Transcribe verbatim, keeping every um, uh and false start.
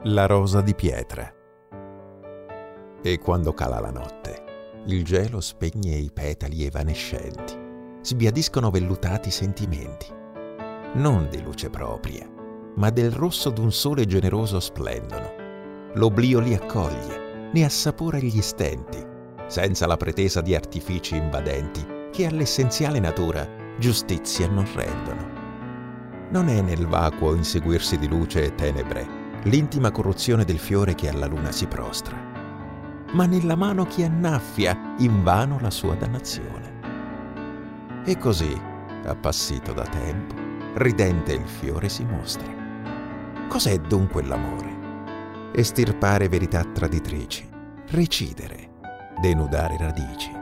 La rosa di pietra. E quando cala la notte, il gelo spegne i petali evanescenti, sbiadiscono vellutati sentimenti, non di luce propria, ma del rosso d'un sole generoso splendono. L'oblio li accoglie, ne assapora gli stenti, senza la pretesa di artifici invadenti che all'essenziale natura giustizia non rendono. Non è nel vacuo inseguirsi di luce e tenebre l'intima corruzione del fiore che alla luna si prostra, ma nella mano che annaffia invano la sua dannazione. E così, appassito da tempo, ridente il fiore si mostra. Cos'è dunque l'amore? Estirpare verità traditrici, recidere, denudare radici.